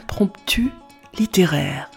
Impromptu littéraire.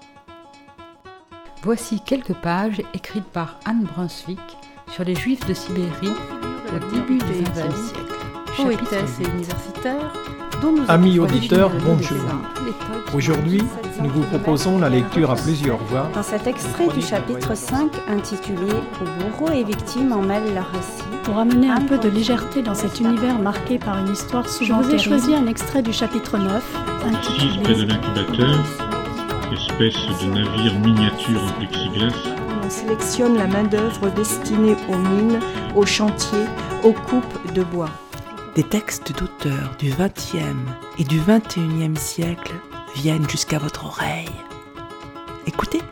Voici quelques pages écrites par Anne Brunswick sur les Juifs de Sibérie au début du XXe siècle. Poétesse et universitaire, dont nous Amis avons auditeurs, choisi bonjour. Aujourd'hui, nous vous proposons la lecture à plusieurs voix. Dans cet extrait du chapitre 5 intitulé « Où bourreaux et victimes en mêlent leur récit », pour amener un peu de légèreté dans cet univers marqué par une histoire souvent terrible, je vous ai choisi un extrait du chapitre 9 Assise près de l'incubateur, espèce de navire miniature en plexiglas. On sélectionne la main-d'œuvre destinée aux mines, aux chantiers, aux coupes de bois. Des textes d'auteurs du XXe et du XXIe siècle viennent jusqu'à votre oreille. Écoutez.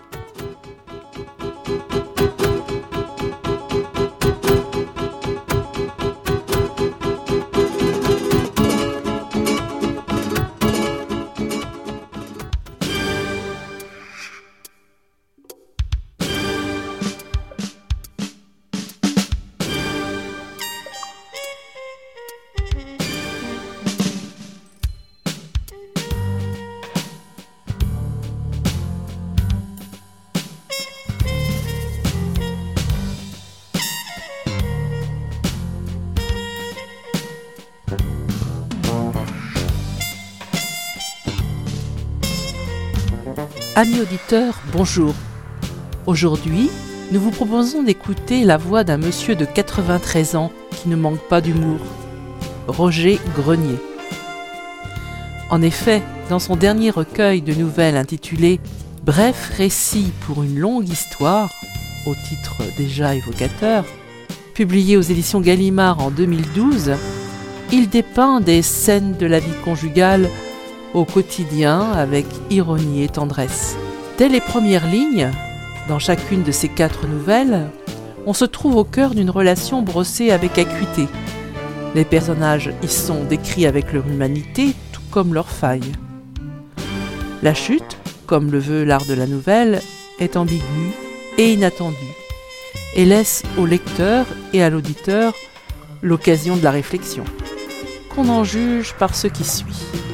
Amis auditeurs, bonjour. Aujourd'hui, nous vous proposons d'écouter la voix d'un monsieur de 93 ans qui ne manque pas d'humour, Roger Grenier. En effet, dans son dernier recueil de nouvelles intitulé « Bref récit pour une longue histoire », au titre déjà évocateur, publié aux éditions Gallimard en 2012, il dépeint des scènes de la vie conjugale au quotidien avec ironie et tendresse. Dès les premières lignes, dans chacune de ces 4 nouvelles, on se trouve au cœur d'une relation brossée avec acuité. Les personnages y sont décrits avec leur humanité, tout comme leurs failles. La chute, comme le veut l'art de la nouvelle, est ambiguë et inattendue, et laisse au lecteur et à l'auditeur l'occasion de la réflexion. Qu'on en juge par ce qui suit.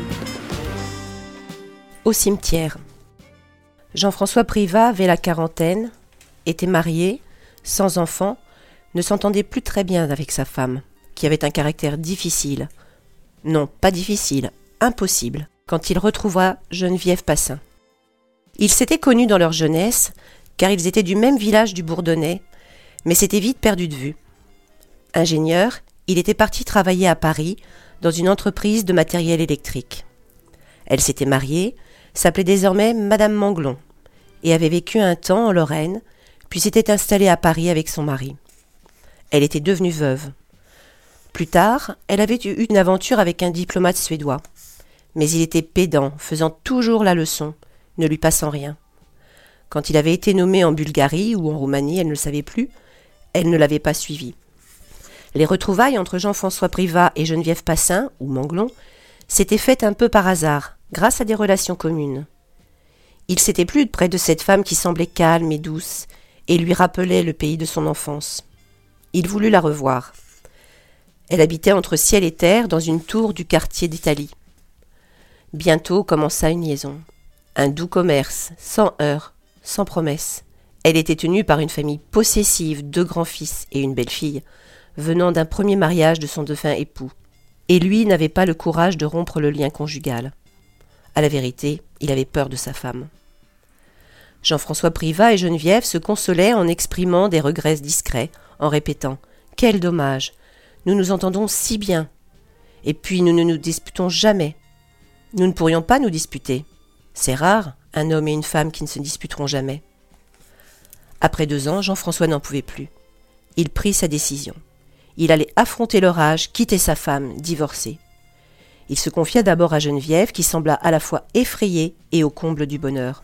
Au cimetière. Jean-François Privat avait la quarantaine, était marié, sans enfant, ne s'entendait plus très bien avec sa femme, qui avait un caractère difficile. Non, pas difficile, impossible, quand il retrouva Geneviève Passin. Ils s'étaient connus dans leur jeunesse, car ils étaient du même village du Bourdonnais, mais s'étaient vite perdus de vue. Ingénieur, il était parti travailler à Paris, dans une entreprise de matériel électrique. Elle s'était mariée, s'appelait désormais Madame Manglon, et avait vécu un temps en Lorraine, puis s'était installée à Paris avec son mari. Elle était devenue veuve. Plus tard, elle avait eu une aventure avec un diplomate suédois. Mais il était pédant, faisant toujours la leçon, ne lui passant rien. Quand il avait été nommé en Bulgarie ou en Roumanie, elle ne le savait plus, elle ne l'avait pas suivi. Les retrouvailles entre Jean-François Privat et Geneviève Passin, ou Manglon, s'étaient faites un peu par hasard, grâce à des relations communes. Il s'était plu près de cette femme qui semblait calme et douce, et lui rappelait le pays de son enfance. Il voulut la revoir. Elle habitait entre ciel et terre dans une tour du quartier d'Italie. Bientôt commença une liaison. Un doux commerce, sans heurts, sans promesses. Elle était tenue par une famille possessive, 2 grands-fils et une belle-fille, venant d'un premier mariage de son défunt époux. Et lui n'avait pas le courage de rompre le lien conjugal. À la vérité, il avait peur de sa femme. Jean-François Privat et Geneviève se consolaient en exprimant des regrets discrets, en répétant « Quel dommage! Nous nous entendons si bien! Et puis nous ne nous disputons jamais. Nous ne pourrions pas nous disputer. C'est rare, un homme et une femme qui ne se disputeront jamais. » Après 2 ans, Jean-François n'en pouvait plus. Il prit sa décision. Il allait affronter l'orage, quitter sa femme, divorcer. Il se confia d'abord à Geneviève, qui sembla à la fois effrayée et au comble du bonheur.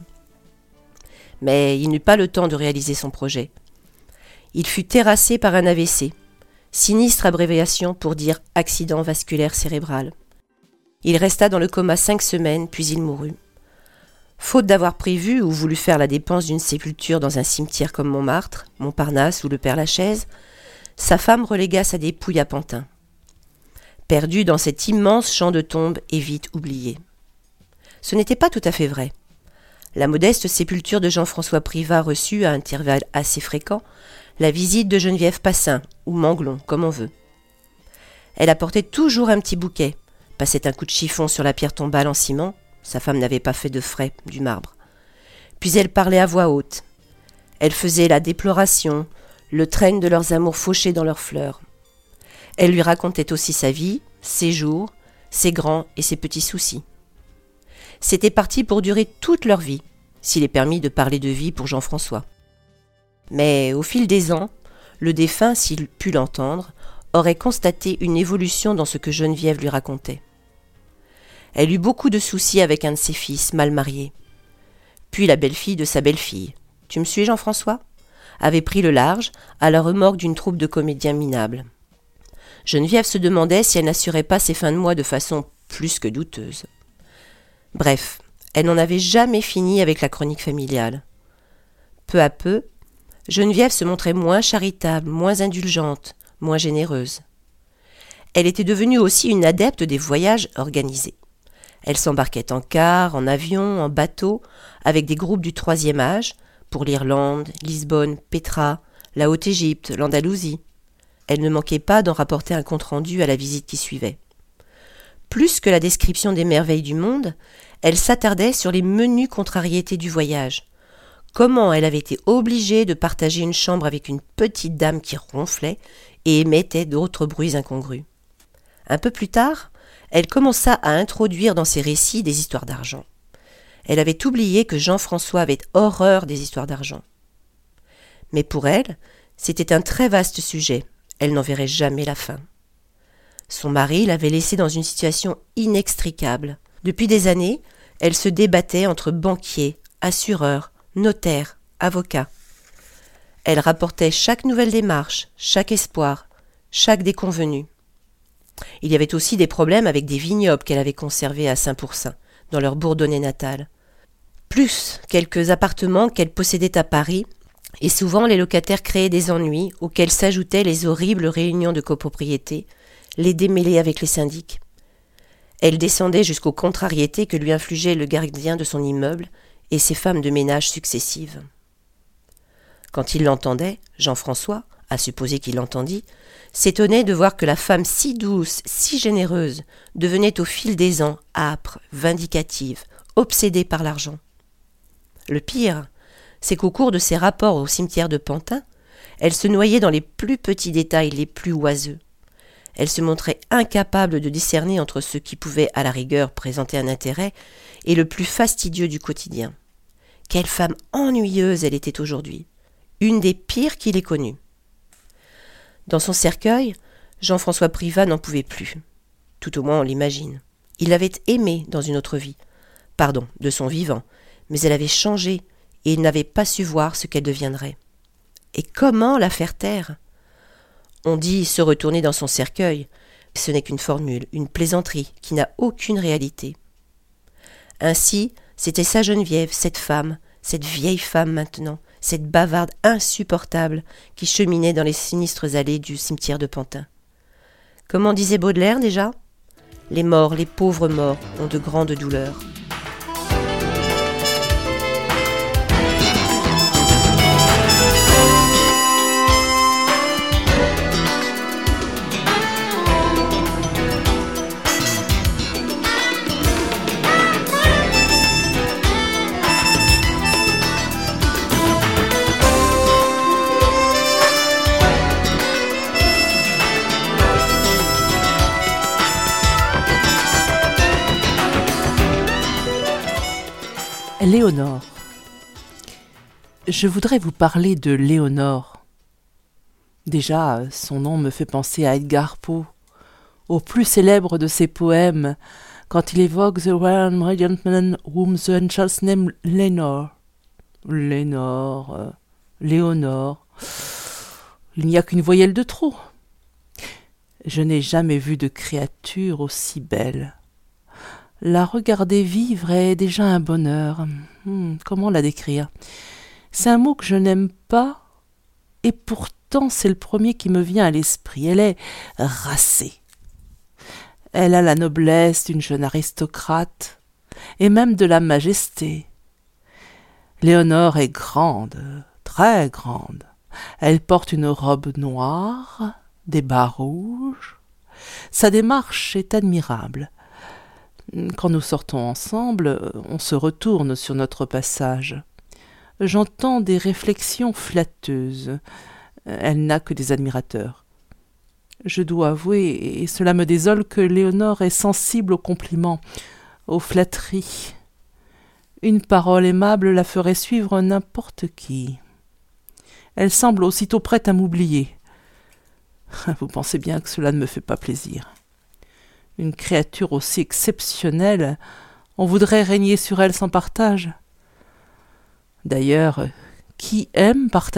Mais il n'eut pas le temps de réaliser son projet. Il fut terrassé par un AVC, sinistre abréviation pour dire accident vasculaire cérébral. Il resta dans le coma 5 semaines, puis il mourut. Faute d'avoir prévu ou voulu faire la dépense d'une sépulture dans un cimetière comme Montmartre, Montparnasse ou le Père-Lachaise, sa femme relégua sa dépouille à Pantin. Perdu dans cet immense champ de tombes et vite oublié. Ce n'était pas tout à fait vrai. La modeste sépulture de Jean-François Privat reçut, à intervalles assez fréquents, la visite de Geneviève Passin, ou Manglon, comme on veut. Elle apportait toujours un petit bouquet, passait un coup de chiffon sur la pierre tombale en ciment, sa femme n'avait pas fait de frais, du marbre. Puis elle parlait à voix haute. Elle faisait la déploration, le traîne de leurs amours fauchés dans leurs fleurs. Elle lui racontait aussi sa vie, ses jours, ses grands et ses petits soucis. C'était parti pour durer toute leur vie, s'il est permis de parler de vie pour Jean-François. Mais au fil des ans, le défunt, s'il put l'entendre, aurait constaté une évolution dans ce que Geneviève lui racontait. Elle eut beaucoup de soucis avec un de ses fils, mal marié. Puis la belle-fille de sa belle-fille, tu me suis Jean-François, avait pris le large à la remorque d'une troupe de comédiens minables. Geneviève se demandait si elle n'assurait pas ses fins de mois de façon plus que douteuse. Bref, elle n'en avait jamais fini avec la chronique familiale. Peu à peu, Geneviève se montrait moins charitable, moins indulgente, moins généreuse. Elle était devenue aussi une adepte des voyages organisés. Elle s'embarquait en car, en avion, en bateau, avec des groupes du 3e âge, pour l'Irlande, Lisbonne, Petra, la Haute-Égypte, l'Andalousie. Elle ne manquait pas d'en rapporter un compte-rendu à la visite qui suivait. Plus que la description des merveilles du monde, elle s'attardait sur les menues contrariétés du voyage. Comment elle avait été obligée de partager une chambre avec une petite dame qui ronflait et émettait d'autres bruits incongrus. Un peu plus tard, elle commença à introduire dans ses récits des histoires d'argent. Elle avait oublié que Jean-François avait horreur des histoires d'argent. Mais pour elle, c'était un très vaste sujet. Elle n'en verrait jamais la fin. Son mari l'avait laissée dans une situation inextricable. Depuis des années, elle se débattait entre banquiers, assureurs, notaires, avocats. Elle rapportait chaque nouvelle démarche, chaque espoir, chaque déconvenu. Il y avait aussi des problèmes avec des vignobles qu'elle avait conservés à Saint-Pourçain, dans leur Bourdonnais natal. Plus quelques appartements qu'elle possédait à Paris, et souvent les locataires créaient des ennuis auxquels s'ajoutaient les horribles réunions de copropriété, les démêlés avec les syndics. Elle descendait jusqu'aux contrariétés que lui infligeait le gardien de son immeuble et ses femmes de ménage successives. Quand il l'entendait, Jean-François, à supposer qu'il l'entendit, s'étonnait de voir que la femme si douce, si généreuse, devenait au fil des ans âpre, vindicative, obsédée par l'argent. Le pire, c'est qu'au cours de ses rapports au cimetière de Pantin, elle se noyait dans les plus petits détails les plus oiseux. Elle se montrait incapable de discerner entre ce qui pouvait, à la rigueur, présenter un intérêt et le plus fastidieux du quotidien. Quelle femme ennuyeuse elle était aujourd'hui, une des pires qu'il ait connues. Dans son cercueil, Jean-François Privat n'en pouvait plus. Tout au moins on l'imagine. Il l'avait aimée dans une autre vie. Pardon, de son vivant. Mais elle avait changé et il n'avait pas su voir ce qu'elle deviendrait. Et comment la faire taire ? On dit se retourner dans son cercueil. Ce n'est qu'une formule, une plaisanterie qui n'a aucune réalité. Ainsi, c'était sa Geneviève, cette femme, cette vieille femme maintenant, cette bavarde insupportable qui cheminait dans les sinistres allées du cimetière de Pantin. Comment disait Baudelaire déjà ? Les morts, les pauvres morts, ont de grandes douleurs. Léonore. Je voudrais vous parler de Léonore. Déjà, son nom me fait penser à Edgar Poe, au plus célèbre de ses poèmes, quand il évoque « The rare and radiant man whom the angels name Léonore ». Léonore. Il n'y a qu'une voyelle de trop. Je n'ai jamais vu de créature aussi belle. La regarder vivre est déjà un bonheur. Comment la décrire ? C'est un mot que je n'aime pas, et pourtant c'est le premier qui me vient à l'esprit. Elle est racée. Elle a la noblesse d'une jeune aristocrate. et même de la majesté. Léonore est grande, très grande. Elle porte une robe noire, des bas rouges. Sa démarche est admirable. Quand nous sortons ensemble, on se retourne sur notre passage. J'entends des réflexions flatteuses. Elle n'a que des admirateurs. Je dois avouer, et cela me désole, que Léonore est sensible aux compliments, aux flatteries. Une parole aimable la ferait suivre n'importe qui. Elle semble aussitôt prête à m'oublier. Vous pensez bien que cela ne me fait pas plaisir. Une créature aussi exceptionnelle, on voudrait régner sur elle sans partage. D'ailleurs, qui aime partager ?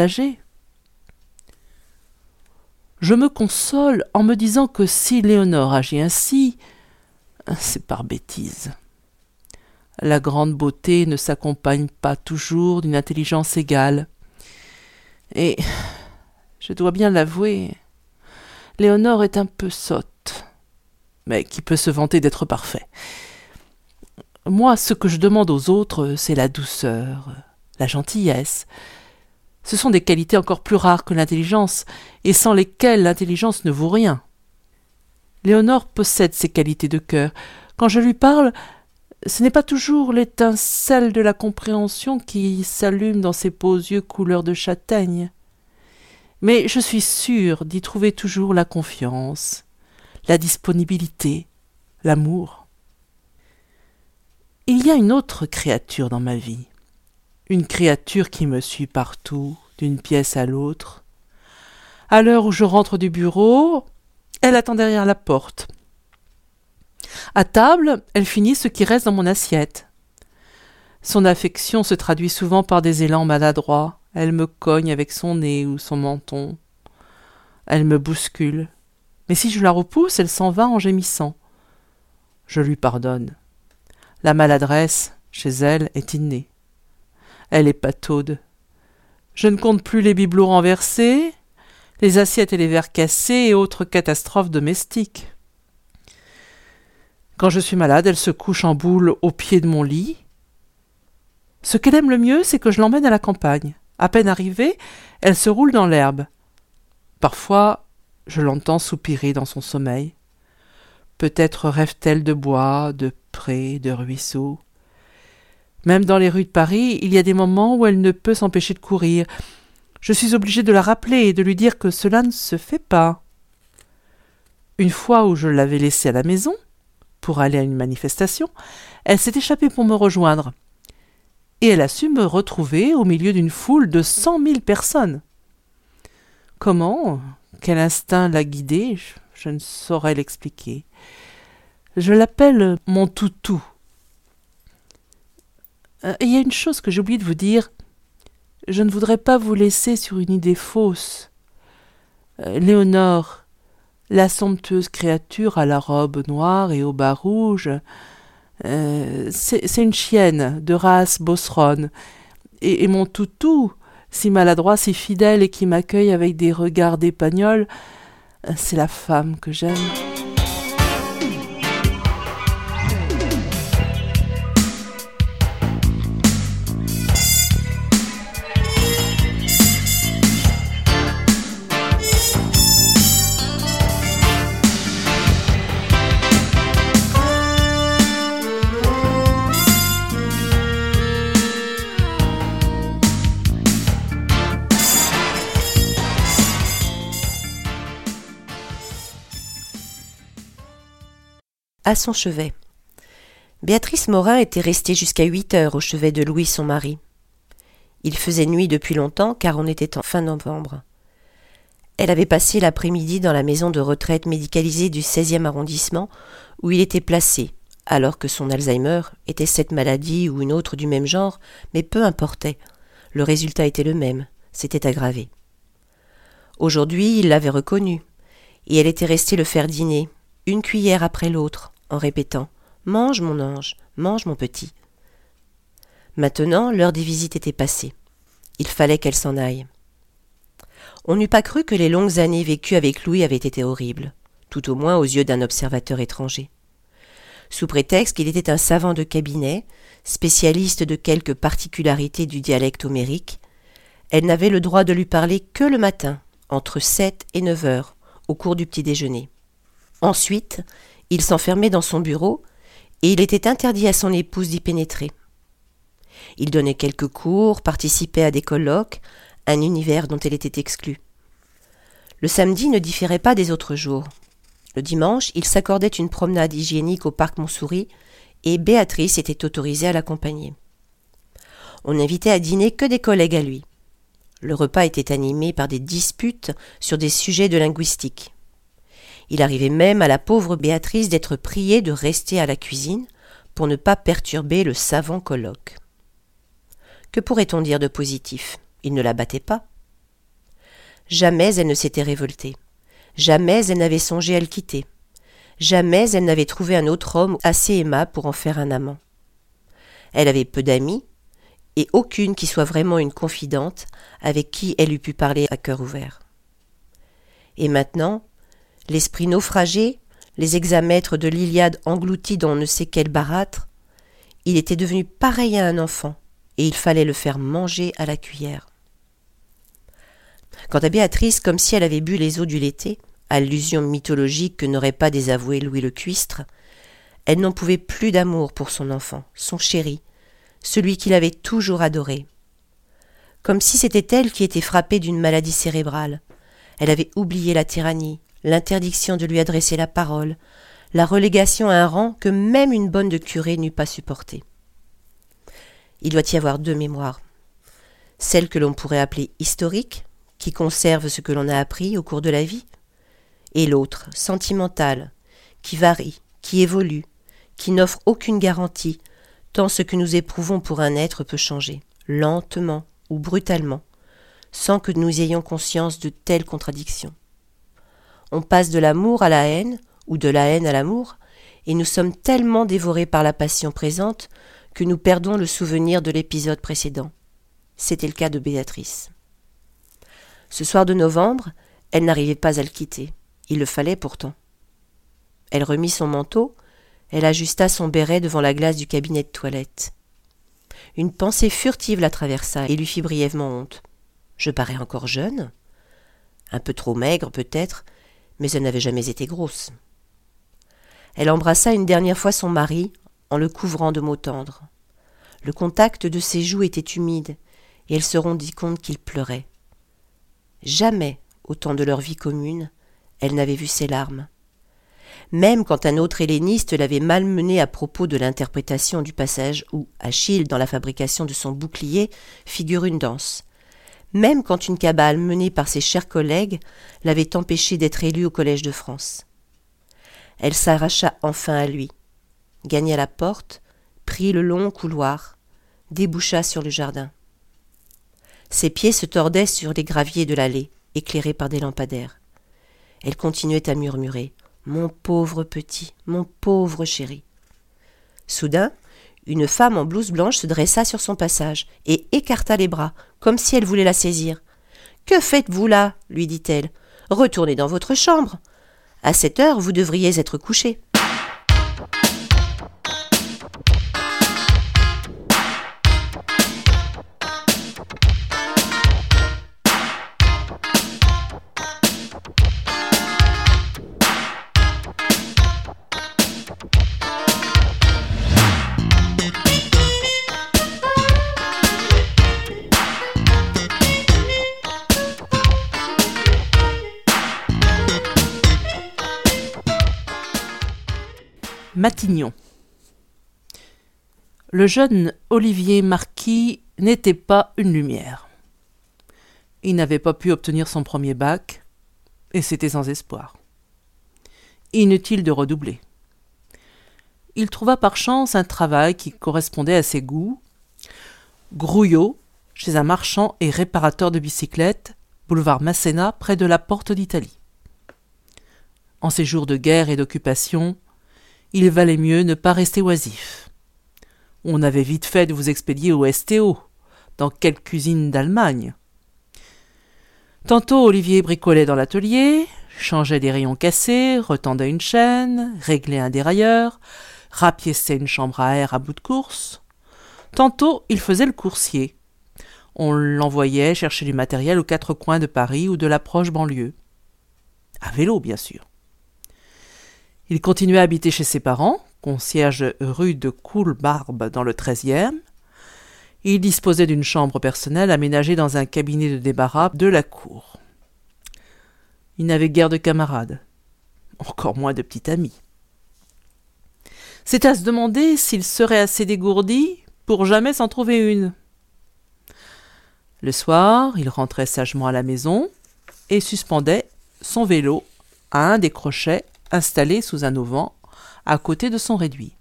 Je me console en me disant que si Léonore agit ainsi, c'est par bêtise. La grande beauté ne s'accompagne pas toujours d'une intelligence égale. Et, je dois bien l'avouer, Léonore est un peu sotte, mais qui peut se vanter d'être parfait. Moi, ce que je demande aux autres, c'est la douceur, la gentillesse. Ce sont des qualités encore plus rares que l'intelligence, et sans lesquelles l'intelligence ne vaut rien. Léonore possède ces qualités de cœur. Quand je lui parle, ce n'est pas toujours l'étincelle de la compréhension qui s'allume dans ses beaux yeux couleur de châtaigne. Mais je suis sûre d'y trouver toujours la confiance, la disponibilité, l'amour. Il y a une autre créature dans ma vie, une créature qui me suit partout, d'une pièce à l'autre. À l'heure où je rentre du bureau, elle attend derrière la porte. À table, elle finit ce qui reste dans mon assiette. Son affection se traduit souvent par des élans maladroits. Elle me cogne avec son nez ou son menton. Elle me bouscule. Mais si je la repousse, elle s'en va en gémissant. Je lui pardonne. La maladresse, chez elle, est innée. Elle est pataude. Je ne compte plus les bibelots renversés, les assiettes et les verres cassés et autres catastrophes domestiques. Quand je suis malade, elle se couche en boule au pied de mon lit. Ce qu'elle aime le mieux, c'est que je l'emmène à la campagne. À peine arrivée, elle se roule dans l'herbe. Parfois, je l'entends soupirer dans son sommeil. Peut-être rêve-t-elle de bois, de prés, de ruisseaux. Même dans les rues de Paris, il y a des moments où elle ne peut s'empêcher de courir. Je suis obligée de la rappeler et de lui dire que cela ne se fait pas. Une fois où je l'avais laissée à la maison, pour aller à une manifestation, elle s'est échappée pour me rejoindre. Et elle a su me retrouver au milieu d'une foule de 100 000 personnes. Comment, quel instinct l'a guidée, je ne saurais l'expliquer. Je l'appelle mon toutou. Et il y a une chose que j'ai oublié de vous dire. Je ne voudrais pas vous laisser sur une idée fausse. Léonore, la somptueuse créature à la robe noire et aux bas rouges, c'est une chienne de race bosseronne. Et mon toutou, si maladroit, si fidèle et qui m'accueille avec des regards d'épagnols, c'est la femme que j'aime. À son chevet. Béatrice Morin était restée jusqu'à 8 heures au chevet de Louis, son mari. Il faisait nuit depuis longtemps, car on était en fin novembre. Elle avait passé l'après-midi dans la maison de retraite médicalisée du 16e arrondissement, où il était placé, alors que son Alzheimer était cette maladie ou une autre du même genre, mais peu importait. Le résultat était le même, s'était aggravé. Aujourd'hui, il l'avait reconnue, et elle était restée le faire dîner, une cuillère après l'autre, en répétant « Mange, mon ange, mange, mon petit ». Maintenant, l'heure des visites était passée. Il fallait qu'elle s'en aille. On n'eût pas cru que les longues années vécues avec Louis avaient été horribles, tout au moins aux yeux d'un observateur étranger. Sous prétexte qu'il était un savant de cabinet, spécialiste de quelques particularités du dialecte homérique, elle n'avait le droit de lui parler que le matin, entre 7 et 9 heures, au cours du petit déjeuner. Ensuite, il s'enfermait dans son bureau et il était interdit à son épouse d'y pénétrer. Il donnait quelques cours, participait à des colloques, un univers dont elle était exclue. Le samedi ne différait pas des autres jours. Le dimanche, il s'accordait une promenade hygiénique au parc Montsouris et Béatrice était autorisée à l'accompagner. On n'invitait à dîner que des collègues à lui. Le repas était animé par des disputes sur des sujets de linguistique. Il arrivait même à la pauvre Béatrice d'être priée de rester à la cuisine pour ne pas perturber le savant colloque. Que pourrait-on dire de positif ? Il ne la battait pas. Jamais elle ne s'était révoltée. Jamais elle n'avait songé à le quitter. Jamais elle n'avait trouvé un autre homme assez aimable pour en faire un amant. Elle avait peu d'amis, et aucune qui soit vraiment une confidente avec qui elle eût pu parler à cœur ouvert. Et maintenant, l'esprit naufragé, les hexamètres de l'Iliade engloutis dans on ne sait quel barathre, il était devenu pareil à un enfant, et il fallait le faire manger à la cuillère. Quant à Béatrice, comme si elle avait bu les eaux du Léthé, allusion mythologique que n'aurait pas désavoué Louis le Cuistre, elle n'en pouvait plus d'amour pour son enfant, son chéri, celui qu'il avait toujours adoré. Comme si c'était elle qui était frappée d'une maladie cérébrale. Elle avait oublié la tyrannie, l'interdiction de lui adresser la parole, la relégation à un rang que même une bonne de curé n'eût pas supporté. Il doit y avoir deux mémoires. Celle que l'on pourrait appeler historique, qui conserve ce que l'on a appris au cours de la vie, et l'autre, sentimentale, qui varie, qui évolue, qui n'offre aucune garantie, tant ce que nous éprouvons pour un être peut changer, lentement ou brutalement, sans que nous ayons conscience de telles contradictions. On passe de l'amour à la haine, ou de la haine à l'amour, et nous sommes tellement dévorés par la passion présente que nous perdons le souvenir de l'épisode précédent. C'était le cas de Béatrice. Ce soir de novembre, elle n'arrivait pas à le quitter. Il le fallait pourtant. Elle remit son manteau, elle ajusta son béret devant la glace du cabinet de toilette. Une pensée furtive la traversa et lui fit brièvement honte. Je parais encore jeune, un peu trop maigre peut-être, mais elle n'avait jamais été grosse. Elle embrassa une dernière fois son mari en le couvrant de mots tendres. Le contact de ses joues était humide et elle se rendit compte qu'il pleurait. Jamais, au temps de leur vie commune, elle n'avait vu ses larmes. Même quand un autre helléniste l'avait malmenée à propos de l'interprétation du passage où Achille, dans la fabrication de son bouclier, figure une danse. Même quand une cabale menée par ses chers collègues l'avait empêchée d'être élue au Collège de France. Elle s'arracha enfin à lui, gagna la porte, prit le long couloir, déboucha sur le jardin. Ses pieds se tordaient sur les graviers de l'allée, éclairés par des lampadaires. Elle continuait à murmurer « Mon pauvre petit, mon pauvre chéri ». Soudain, une femme en blouse blanche se dressa sur son passage et écarta les bras, comme si elle voulait la saisir. « Que faites-vous là ?» lui dit-elle. « Retournez dans votre chambre. À cette heure, vous devriez être couché. » Matignon. Le jeune Olivier Marquis n'était pas une lumière. Il n'avait pas pu obtenir son premier bac, et c'était sans espoir. Inutile de redoubler. Il trouva par chance un travail qui correspondait à ses goûts, grouillot chez un marchand et réparateur de bicyclettes, boulevard Masséna, près de la Porte d'Italie. En ces jours de guerre et d'occupation, il valait mieux ne pas rester oisif. On avait vite fait de vous expédier au STO, dans quelle cuisine d'Allemagne. Tantôt Olivier bricolait dans l'atelier, changeait des rayons cassés, retendait une chaîne, réglait un dérailleur, rapiéçait une chambre à air à bout de course. Tantôt, il faisait le coursier. On l'envoyait chercher du matériel aux 4 coins de Paris ou de la proche banlieue. À vélo, bien sûr. Il continuait à habiter chez ses parents, concierge rue de Coulbarbe dans le 13e. Il disposait d'une chambre personnelle aménagée dans un cabinet de débarras de la cour. Il n'avait guère de camarades, encore moins de petits amis. C'est à se demander s'il serait assez dégourdi pour jamais s'en trouver une. Le soir, il rentrait sagement à la maison et suspendait son vélo à un des crochets installés sous un auvent à côté de son réduit.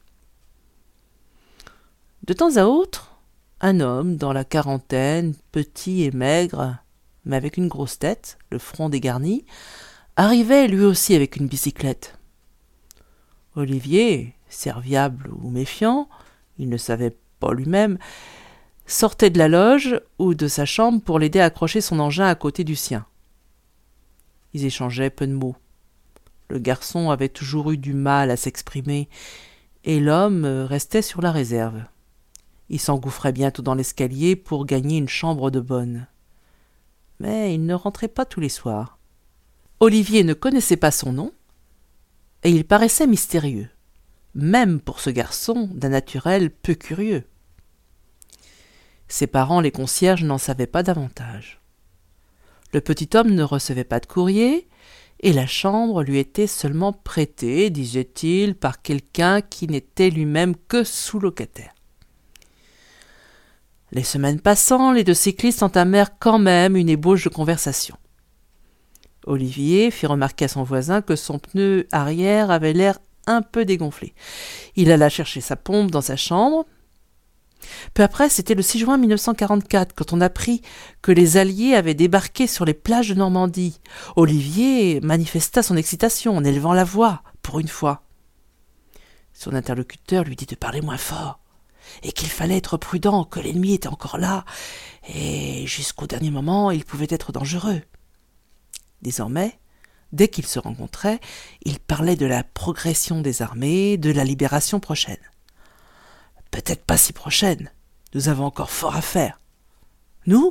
De temps à autre, un homme dans la quarantaine, petit et maigre, mais avec une grosse tête, le front dégarni, arrivait lui aussi avec une bicyclette. Olivier, serviable ou méfiant, il ne savait pas lui-même, sortait de la loge ou de sa chambre pour l'aider à accrocher son engin à côté du sien. Ils échangeaient peu de mots. Le garçon avait toujours eu du mal à s'exprimer, et l'homme restait sur la réserve. Il s'engouffrait bientôt dans l'escalier pour gagner une chambre de bonne. Mais il ne rentrait pas tous les soirs. Olivier ne connaissait pas son nom, et il paraissait mystérieux, même pour ce garçon d'un naturel peu curieux. Ses parents, les concierges, n'en savaient pas davantage. Le petit homme ne recevait pas de courrier, et la chambre lui était seulement prêtée, disait-il, par quelqu'un qui n'était lui-même que sous-locataire. Les semaines passant, les 2 cyclistes entamèrent quand même une ébauche de conversation. Olivier fit remarquer à son voisin que son pneu arrière avait l'air un peu dégonflé. Il alla chercher sa pompe dans sa chambre. Peu après, c'était le 6 juin 1944, quand on apprit que les Alliés avaient débarqué sur les plages de Normandie. Olivier manifesta son excitation en élevant la voix, pour une fois. Son interlocuteur lui dit de parler moins fort, et qu'il fallait être prudent, que l'ennemi était encore là, et jusqu'au dernier moment, il pouvait être dangereux. Désormais, dès qu'ils se rencontraient, ils parlaient de la progression des armées, de la libération prochaine. Peut-être pas si prochaine, nous avons encore fort à faire. Nous ?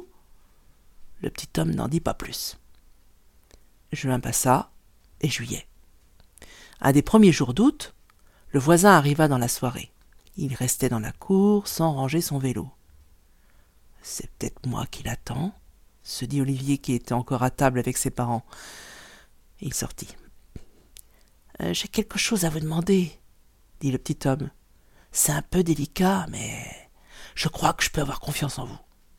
Le petit homme n'en dit pas plus. Juin passa, et juillet. Un des premiers jours d'août, le voisin arriva dans la soirée. Il restait dans la cour sans ranger son vélo. « C'est peut-être moi qui l'attends », se dit Olivier qui était encore à table avec ses parents. Il sortit. « J'ai quelque chose à vous demander, » dit le petit homme. « C'est un peu délicat, mais je crois que je peux avoir confiance en vous. »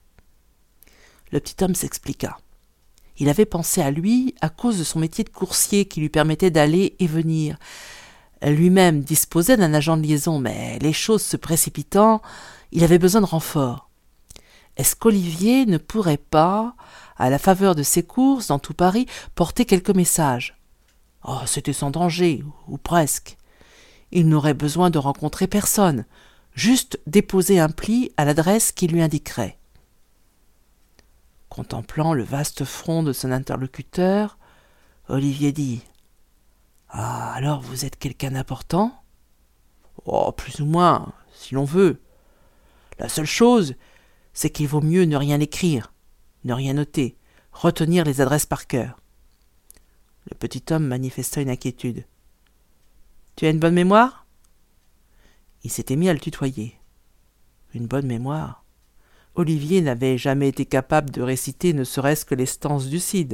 Le petit homme s'expliqua. Il avait pensé à lui à cause de son métier de coursier qui lui permettait d'aller et venir. Lui-même disposait d'un agent de liaison, mais les choses se précipitant, il avait besoin de renfort. Est-ce qu'Olivier ne pourrait pas, à la faveur de ses courses dans tout Paris, porter quelques messages ? Oh, c'était sans danger, ou presque. Il n'aurait besoin de rencontrer personne, juste déposer un pli à l'adresse qu'il lui indiquerait. Contemplant le vaste front de son interlocuteur, Olivier dit « Ah, alors vous êtes quelqu'un d'important ? » ?»« Oh, plus ou moins, si l'on veut. La seule chose, c'est qu'il vaut mieux ne rien écrire, ne rien noter, retenir les adresses par cœur. » Le petit homme manifesta une inquiétude. « Tu as une bonne mémoire ?» Il s'était mis à le tutoyer. Une bonne mémoire. Olivier n'avait jamais été capable de réciter ne serait-ce que les stances du Cid.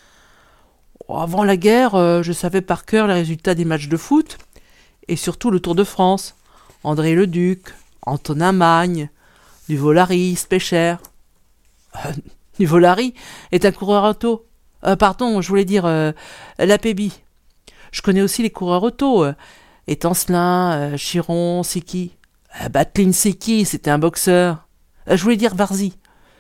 Avant la guerre, je savais par cœur les résultats des matchs de foot, et surtout le Tour de France. André Leduc, Antonin Magne, Nuvolari, Specher. Nuvolari est un coureur auto. Pardon, je voulais dire Lapéby. Je connais aussi les coureurs auto. Étancelin, Chiron, Siki. Batlin Siki, c'était un boxeur. Je voulais dire Varzy.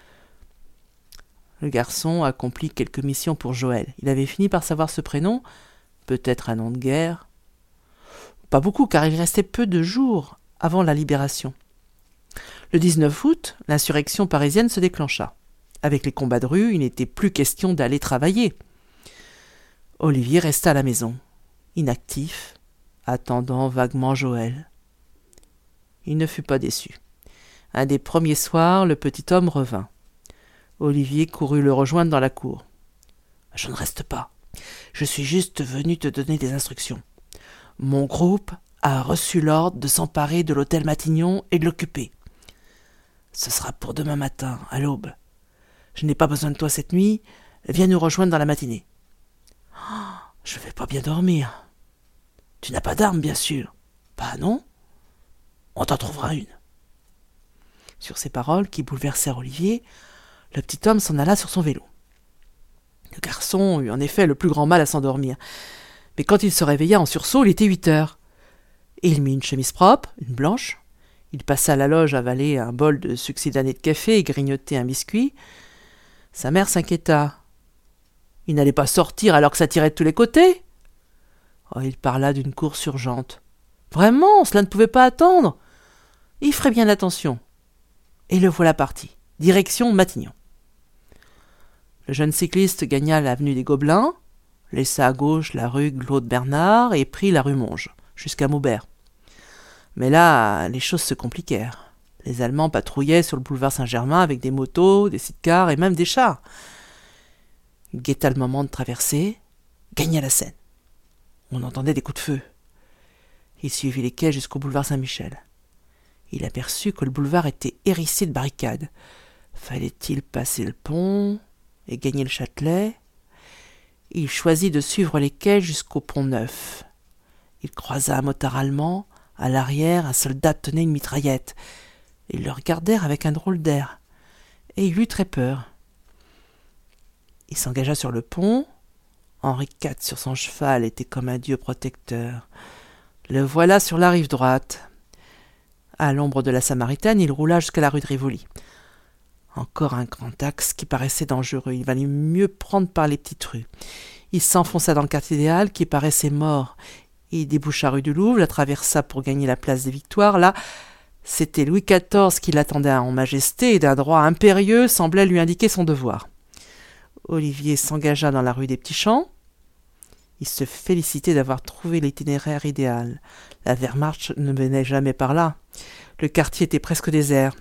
Le garçon accomplit quelques missions pour Joël. Il avait fini par savoir ce prénom, peut-être un nom de guerre. Pas beaucoup, car il restait peu de jours avant la libération. Le 19 août, l'insurrection parisienne se déclencha. Avec les combats de rue, il n'était plus question d'aller travailler. Olivier resta à la maison, inactif, attendant vaguement Joël. Il ne fut pas déçu. Un des premiers soirs, le petit homme revint. Olivier courut le rejoindre dans la cour. « Je ne reste pas. Je suis juste venu te donner des instructions. Mon groupe a reçu l'ordre de s'emparer de l'hôtel Matignon et de l'occuper. Ce sera pour demain matin, à l'aube. Je n'ai pas besoin de toi cette nuit. Viens nous rejoindre dans la matinée. Oh, je ne vais pas bien dormir. Tu n'as pas d'arme, bien sûr. Bah non. On t'en trouvera une. » Sur ces paroles qui bouleversèrent Olivier, le petit homme s'en alla sur son vélo. Le garçon eut en effet le plus grand mal à s'endormir. Mais quand il se réveilla en sursaut, il était 8 heures. Il mit une chemise propre, une blanche. Il passa à la loge avaler un bol de succidané de café et grignoter un biscuit. Sa mère s'inquiéta. Il n'allait pas sortir alors que ça tirait de tous les côtés. Oh, il parla d'une course urgente. Vraiment, cela ne pouvait pas attendre. Il ferait bien attention. Et le voilà parti, direction Matignon. Le jeune cycliste gagna l'avenue des Gobelins, laissa à gauche la rue Claude-Bernard et prit la rue Monge, jusqu'à Maubert. Mais là, les choses se compliquèrent. Les Allemands patrouillaient sur le boulevard Saint-Germain avec des motos, des sidecars et même des chars. Il guetta le moment de traverser, gagna la Seine. On entendait des coups de feu. Il suivit les quais jusqu'au boulevard Saint-Michel. Il aperçut que le boulevard était hérissé de barricades. Fallait-il passer le pont et gagner le Châtelet? Il choisit de suivre les quais jusqu'au Pont-Neuf. Il croisa un motard allemand. À l'arrière, un soldat tenait une mitraillette. Ils le regardèrent avec un drôle d'air. Et il eut très peur. Il s'engagea sur le pont. Henri IV sur son cheval était comme un dieu protecteur. Le voilà sur la rive droite. À l'ombre de la Samaritaine, il roula jusqu'à la rue de Rivoli. Encore un grand axe qui paraissait dangereux. Il valait mieux prendre par les petites rues. Il s'enfonça dans le quartier des Halles qui paraissait mort. Il déboucha rue du Louvre, la traversa pour gagner la place des Victoires. Là, c'était Louis XIV qui l'attendait en majesté et d'un droit impérieux semblait lui indiquer son devoir. Olivier s'engagea dans la rue des Petits Champs. Il se félicitait d'avoir trouvé l'itinéraire idéal. La Wehrmacht ne venait jamais par là. Le quartier était presque désert.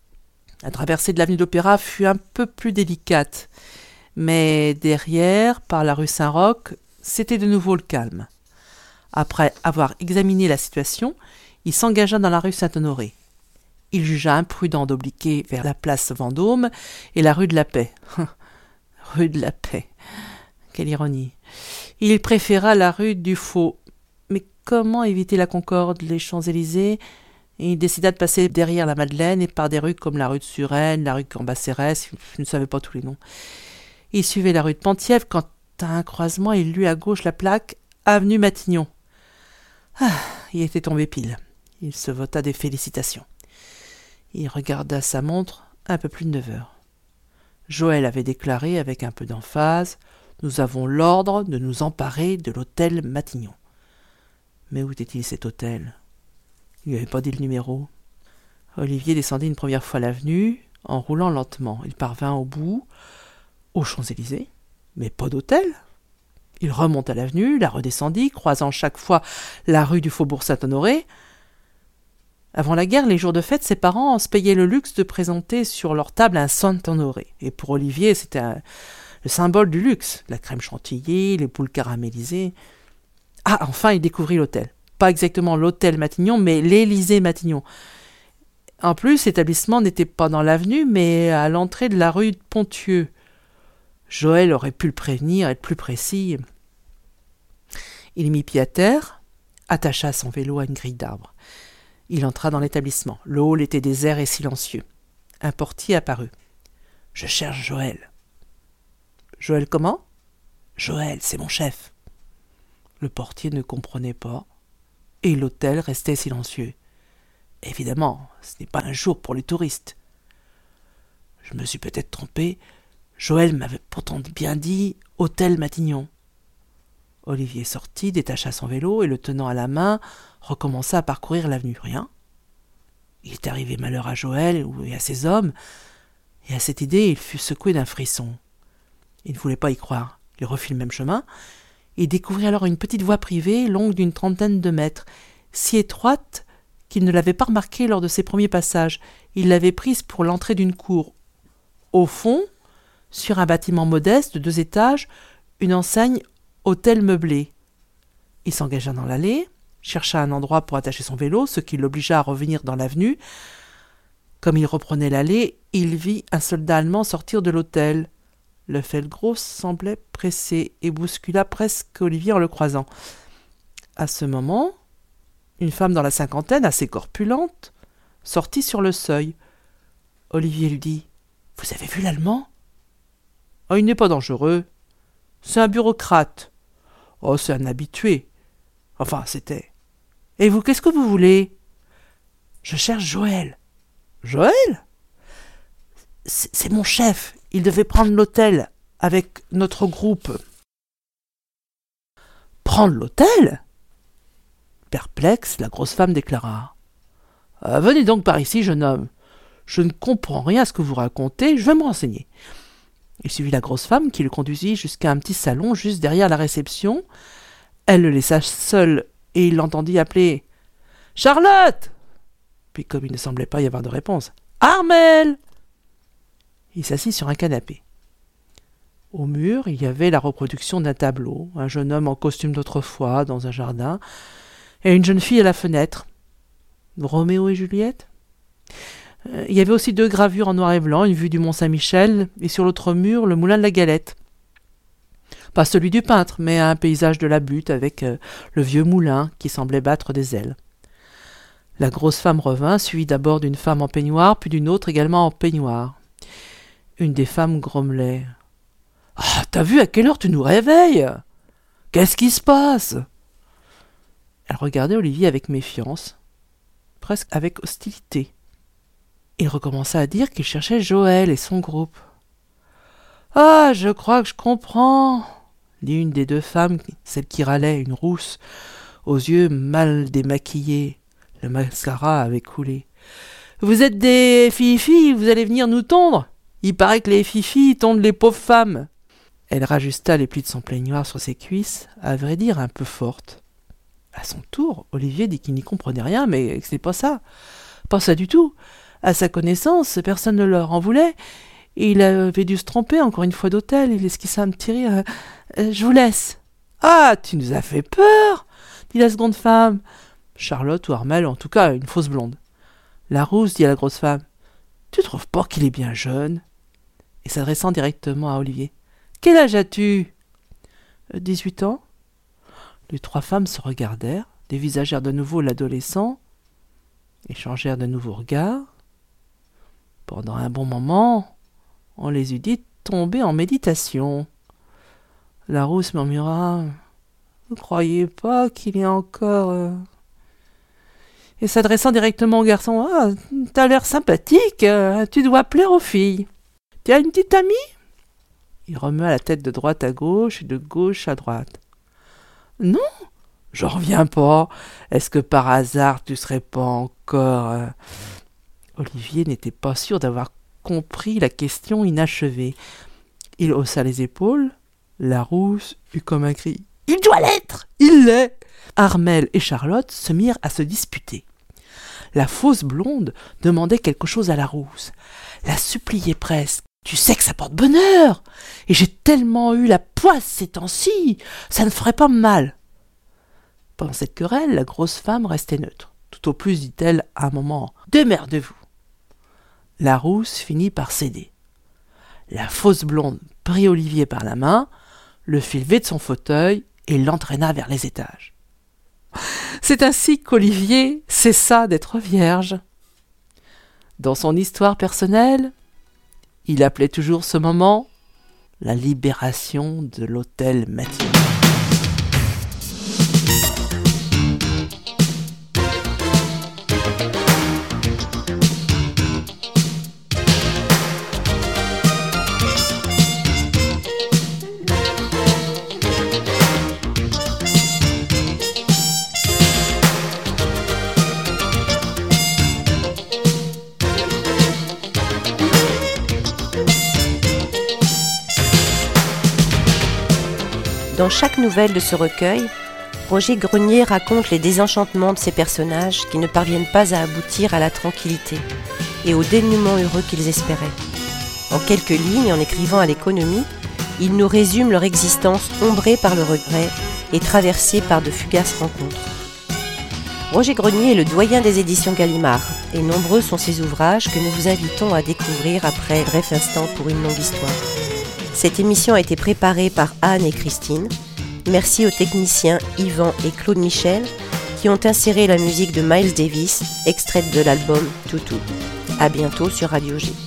La traversée de l'avenue d'Opéra fut un peu plus délicate. Mais derrière, par la rue Saint-Roch, c'était de nouveau le calme. Après avoir examiné la situation, il s'engagea dans la rue Saint-Honoré. Il jugea imprudent d'obliquer vers la place Vendôme et la rue de la Paix. Rue de la Paix. Quelle ironie. Il préféra la rue du Faux. Mais comment éviter la Concorde, les Champs-Élysées? Et il décida de passer derrière la Madeleine et par des rues comme la rue de Suresnes, la rue de Cambacérès, je ne savais pas tous les noms. Il suivait la rue de Penthièvre quand, à un croisement, il lut à gauche la plaque « Avenue Matignon ». Ah, il était tombé pile. Il se vota des félicitations. Il regarda sa montre, un peu plus de 9 heures. Joël avait déclaré avec un peu d'emphase « Nous avons l'ordre de nous emparer de l'hôtel Matignon ». Mais où était-il cet hôtel ? Il lui avait pas dit le numéro. Olivier descendit une première fois l'avenue, en roulant lentement. Il parvint au bout, aux Champs-Élysées, mais pas d'hôtel. Il remonta l'avenue, la redescendit, croisant chaque fois la rue du Faubourg Saint-Honoré. Avant la guerre, les jours de fête, ses parents se payaient le luxe de présenter sur leur table un Saint-Honoré. Et pour Olivier, c'était le symbole du luxe. La crème chantilly, les boules caramélisées. Ah, enfin, il découvrit l'hôtel. Pas exactement l'hôtel Matignon, mais l'Élysée Matignon. En plus, l'établissement n'était pas dans l'avenue, mais à l'entrée de la rue de Ponthieu. Joël aurait pu le prévenir, être plus précis. Il mit pied à terre, attacha son vélo à une grille d'arbre. Il entra dans l'établissement. Le hall était désert et silencieux. Un portier apparut. « Je cherche Joël. »« Joël comment ?»« Joël, c'est mon chef. » Le portier ne comprenait pas, et l'hôtel restait silencieux. Évidemment, ce n'est pas un jour pour les touristes. Je me suis peut-être trompé. Joël m'avait pourtant bien dit « Hôtel Matignon ». Olivier sortit, détacha son vélo et, le tenant à la main, recommença à parcourir l'avenue. Rien. Il est arrivé malheur à Joël et à ses hommes, et à cette idée, il fut secoué d'un frisson. Il ne voulait pas y croire. Il refit le même chemin, et découvrit alors une petite voie privée longue d'une 30aine de mètres, si étroite qu'il ne l'avait pas remarquée lors de ses premiers passages. Il l'avait prise pour l'entrée d'une cour. Au fond, sur un bâtiment modeste de 2 étages, une enseigne hôtel meublé. Il s'engagea dans l'allée, chercha un endroit pour attacher son vélo, ce qui l'obligea à revenir dans l'avenue. Comme il reprenait l'allée, il vit un soldat allemand sortir de l'hôtel. Le Feldgros semblait pressé et bouscula presque Olivier en le croisant. À ce moment, une femme dans la 50aine, assez corpulente, sortit sur le seuil. Olivier lui dit « Vous avez vu l'Allemand ?»« Oh, il n'est pas dangereux. C'est un bureaucrate. Oh, c'est un habitué. Enfin, c'était. Et vous, qu'est-ce que vous voulez ? Je cherche Joël. Joël ? C'est mon chef. Il devait prendre l'hôtel avec notre groupe. Prendre l'hôtel ? Perplexe, la grosse femme déclara. Venez donc par ici, jeune homme. Je ne comprends rien à ce que vous racontez, je vais me renseigner. Il suivit la grosse femme qui le conduisit jusqu'à un petit salon juste derrière la réception. Elle le laissa seul et il l'entendit appeler « Charlotte !» Puis comme il ne semblait pas y avoir de réponse, « Armel !» Il s'assit sur un canapé. Au mur, il y avait la reproduction d'un tableau, un jeune homme en costume d'autrefois dans un jardin, et une jeune fille à la fenêtre. Roméo et Juliette ? Il y avait aussi 2 gravures en noir et blanc, une vue du Mont-Saint-Michel, et sur l'autre mur, le moulin de la Galette. Pas celui du peintre, mais un paysage de la butte avec le vieux moulin qui semblait battre des ailes. La grosse femme revint, suivie d'abord d'une femme en peignoir, puis d'une autre également en peignoir. Une des femmes grommelait. « Ah, t'as vu à quelle heure tu nous réveilles ? Qu'est-ce qui se passe ?» Elle regardait Olivier avec méfiance, presque avec hostilité. Il recommença à dire qu'il cherchait Joël et son groupe. « Ah, je crois que je comprends !» dit une des 2 femmes, celle qui râlait, une rousse, aux yeux mal démaquillés. Le mascara avait coulé. « Vous êtes des filles, vous allez venir nous tondre ? Il paraît que les filles tondent les pauvres femmes. » Elle rajusta les plis de son peignoir sur ses cuisses, à vrai dire un peu forte. À son tour, Olivier dit qu'il n'y comprenait rien, mais que ce n'est pas ça. Pas ça du tout. À sa connaissance, personne ne leur en voulait. Et il avait dû se tromper encore une fois d'hôtel. Il esquissa un petit rire. Je vous laisse. Ah, tu nous as fait peur, dit la seconde femme. Charlotte ou Armel, en tout cas, une fausse blonde. La rousse dit à la grosse femme. Tu trouves pas qu'il est bien jeune ? Et s'adressant directement à Olivier. Quel âge as-tu ? 18 ans. Les 3 femmes se regardèrent, dévisagèrent de nouveau l'adolescent, échangèrent de nouveaux regards. Pendant un bon moment, on les eût dit tomber en méditation. La rousse murmura « Vous croyez pas qu'il y a encore... Et s'adressant directement au garçon « Ah, t'as l'air sympathique, tu dois plaire aux filles. Tu as une petite amie ?» Il remua la tête de droite à gauche et de gauche à droite. « Non, j'en reviens pas. Est-ce que par hasard tu serais pas encore... Olivier n'était pas sûr d'avoir compris la question inachevée. Il haussa les épaules. La rousse eut comme un cri. « Il doit l'être ! Il l'est !» Armel et Charlotte se mirent à se disputer. La fausse blonde demandait quelque chose à la rousse. La suppliait presque. « Tu sais que ça porte bonheur ! Et j'ai tellement eu la poisse ces temps-ci, ça ne ferait pas mal !» Pendant cette querelle, la grosse femme restait neutre. Tout au plus, dit-elle à un moment, « Démerdez-vous !» La rousse finit par céder. La fausse blonde prit Olivier par la main, le fit lever de son fauteuil et l'entraîna vers les étages. C'est ainsi qu'Olivier cessa d'être vierge. Dans son histoire personnelle, il appelait toujours ce moment la libération de l'hôtel Matignon. Dans chaque nouvelle de ce recueil, Roger Grenier raconte les désenchantements de ces personnages qui ne parviennent pas à aboutir à la tranquillité et au dénouement heureux qu'ils espéraient. En quelques lignes, en écrivant à l'économie, il nous résume leur existence ombrée par le regret et traversée par de fugaces rencontres. Roger Grenier est le doyen des éditions Gallimard et nombreux sont ses ouvrages que nous vous invitons à découvrir après bref instant pour une longue histoire. Cette émission a été préparée par Anne et Christine. Merci aux techniciens Yvan et Claude Michel qui ont inséré la musique de Miles Davis, extraite de l'album Toutou. À bientôt sur Radio G.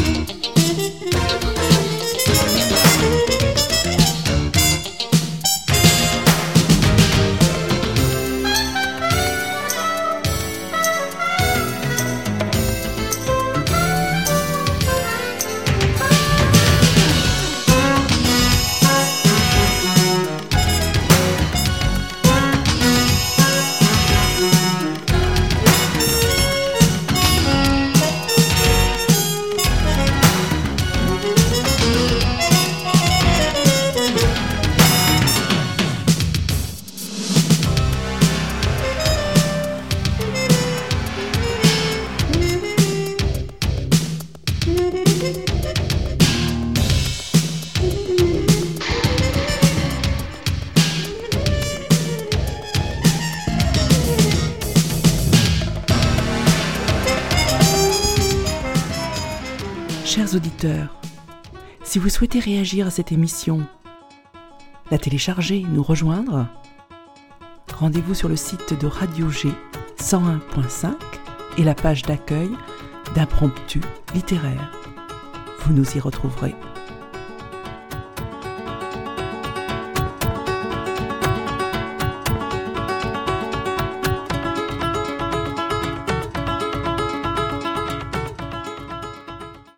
Chers auditeurs, si vous souhaitez réagir à cette émission, la télécharger, nous rejoindre, rendez-vous sur le site de Radio G 101.5 et la page d'accueil d'Impromptu littéraire. Vous nous y retrouverez.